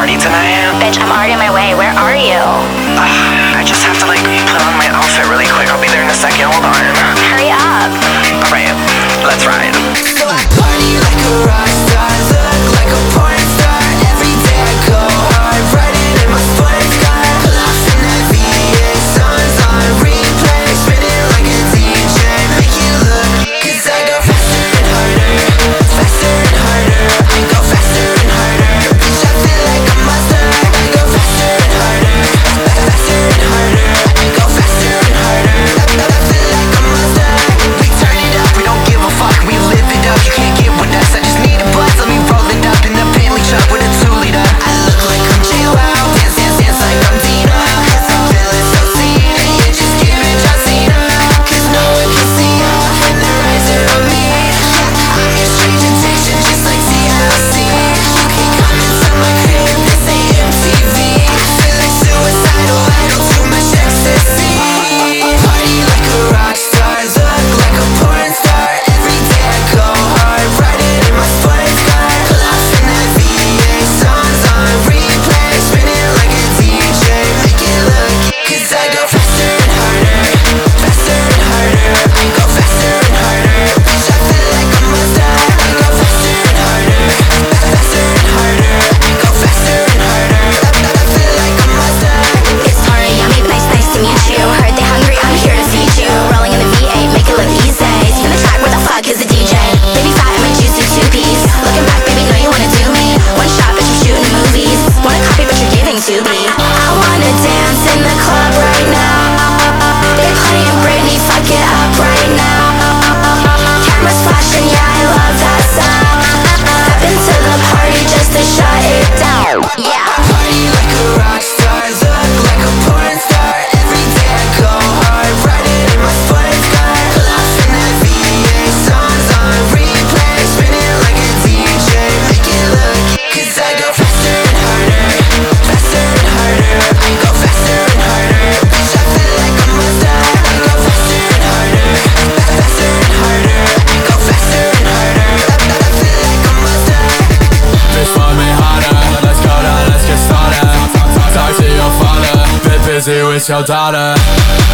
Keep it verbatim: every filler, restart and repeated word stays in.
party tonight? Bitch, I'm already on my way. Where are you? Uh, I just have to like put on my outfit really quick. I'll be there in a second. Hold on. Hurry up. Alright, let's ride. So I party like a rock star, look like a porn star. Every day I go hard, riding in my sports car. Pull off in that V eight, songs on replay, spinning like a D J, make you look. Cause I go faster and harder, faster and harder. I go faster and harder, bitch I feel like a monster. I go faster and harder, faster and harder. I go faster and harder, I feel like a monster. We turn it up, we don't give a fuck, we live it up. You can't get with us, I just need a buzz. Let me roll it up in the Bentley truck with a two liter. I look like I'm J Wow, dance, dance, dance like I'm Dina. Cause I'm feeling so seen, and you just give it John Cena. Cause no one can see you, and they're rising on me. I'm your strange addiction, just like T L C. You can come into my crib, this ain't M T V. I feel like suicidal, I don't too much ecstasy. Party like a rock star, look like a porn star. Every day I go hard, riding in my sports car. Pull off in that V eight, songs on replay, spinning like a D J, make it look. Cause I go faster and harder, faster and harder. I go faster and harder, bitch I feel like a monster. I go faster and harder, faster and harder. I go faster and harder, I feel like a monster. It's Tori, yummy, nice, nice to meet you. Heard they hungry, I'm here to feed you. Rolling in the V eight, make it look easy. Spin the track, where the fuck is the D J? Baby fat, I'm a juicy two-piece. Looking back, baby, know you wanna do me. One shot, bitch, I'm shooting movies. Wanna copy, but you're giving to me. I wanna dance in the club right now. They playing Britney, fuck it up right now. Cameras flashing, yeah, I love that sound. Step into the party just to shut it down. Yeah. Party like a rock star, look like a porn star. Every day I go hard, riding in my sports car. Pull off in that V eight, songs on replay, spinning like a D J, make it look. Cause I go faster and harder, faster and harder. I go faster and harder, bitch I feel like a monster. I go faster and harder, faster and harder. I go faster and harder, I feel like a monster. Bitch, fuck me harder. Let's go now, let's get started. Talk to your father. Bit busy with your daughter.